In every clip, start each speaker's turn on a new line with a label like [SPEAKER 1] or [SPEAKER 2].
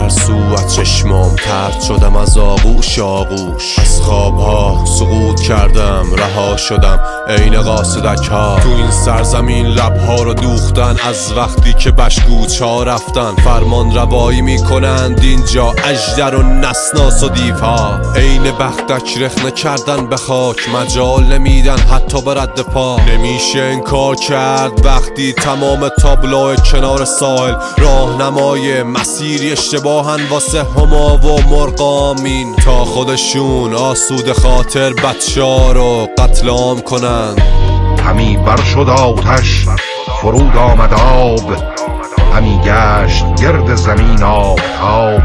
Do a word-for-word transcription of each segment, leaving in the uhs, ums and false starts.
[SPEAKER 1] هر سو از چشمام پرت شدم، از آغوش آغوش از خوابها سقوط کردم، رها شدم عین قاصدک ها. تو این سرزمین لبها رو دوختن از وقتی که بشگوچا رفتن. فرمان روایی میکنند اینجا اژدر و نسناس و دیوها. عین بختک رخنه کردن به خاک، مجال نمیدن حتی به رد پا. نمیشه انکار کرد وقتی تمام تابلو کنار ساحل راهنمای مسیری اشتباهن واسه هما و مرغامین، تا خودشون آسود خاطر بچه‌ها رو قتل عام کنن.
[SPEAKER 2] همی بر شد آتش فرود آمد آب، همی گشت گرد زمین آفتاب.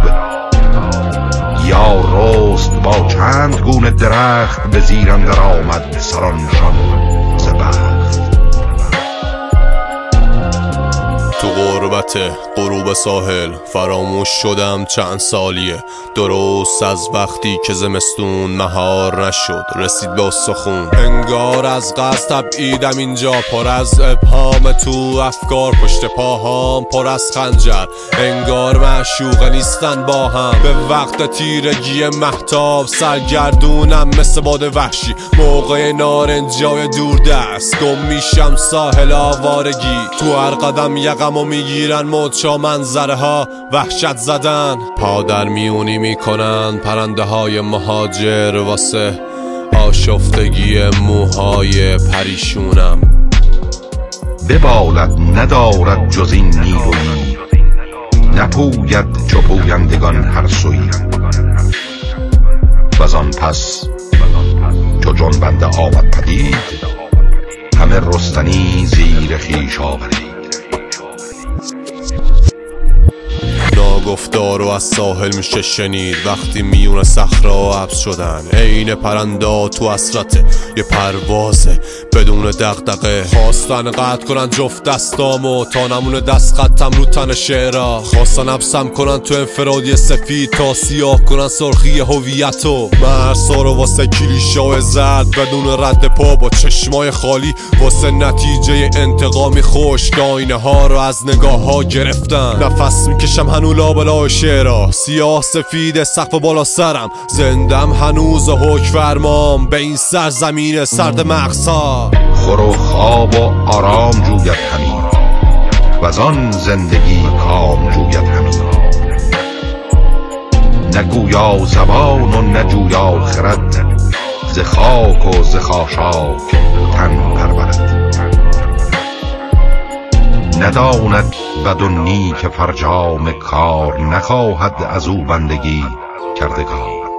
[SPEAKER 2] یا رست با چند گونه درخت، به زیر اندر آمد سرانشان ز بخت.
[SPEAKER 1] تو غربت غروب ساحل فراموش شدم چند سالیه، درست از وقتی که زمستون مهار نشد رسید به استخون. انگار از قصد تبعیدم اینجا، پر از ابهام تو افکار، پشت پاهام پر از خنجر، انگار معشوقه نیستن با هم. به وقت تیرگی مهتاب سرگردونم مثل باد وحشی، موقع نارنجای دوردست گم میشم ساحل آوارگی. تو هر قدم یقمو میگیرن موجا منظره ها وحشت زدن، پادر میونی میکنن پرنده های مهاجر واسه آشفتگی موهای پریشونم.
[SPEAKER 2] ببالد ندارد جز این نیرویی، نپوید چو پویندگان هر سویی. وزان پس چو جنبنده آمد پدید، همه رستنی زیر خویش آورید.
[SPEAKER 1] گفتارو از ساحل میشه شنید وقتی میون صخرا حبس شدن. عین پرنده تو حسرت یه پروازه بدون دغدغه. خواستن قطع کنن جفت دستامو تا نمونه دست خطم رو تن شعرها. خواستن حبسم کنن تو انفرادی سفید تا سیاه کنن سرخی هویتو. مرسا رو واسه کلیشه‌های زرد بدون رد پا با چشمای خالی، واسه نتیجه انتقامی خشک آینه ها رو از نگاه ها گرفتن. نفس میکشم هنو لابلا شعرها، سیاه سفید سقف بالا سرم، زندم هنوز حکم فرمام به این سرزمین سرد مغزها.
[SPEAKER 2] خور و خواب و آرام جوید همی، وزان زندگی کام جوید همی. نگویا زبان و نجویا خرد، ز خاک و ز خاشاک تن پرورد. نداند بد و نیک فرجام کار، نخواهد از او بندگی کردگار.